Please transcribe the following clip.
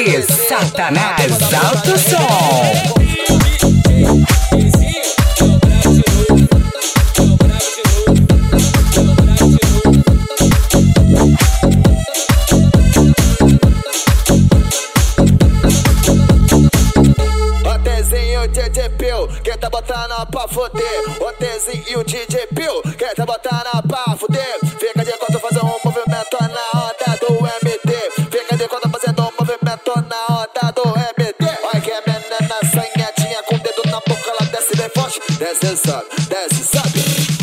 DJ Satanás Alto Som. DJ Pio, quem tá botando pra foder? O Tezinho e o DJ Pio, quem tá botando pra foder? Fica de quatro fazendo um movimento na onda do MD. Fica de quatro fazendo um movimento na onda do MD. Olha que a menina sanhadinha com o dedo na boca, ela desce bem forte. Desce, sobe, desce, sobe.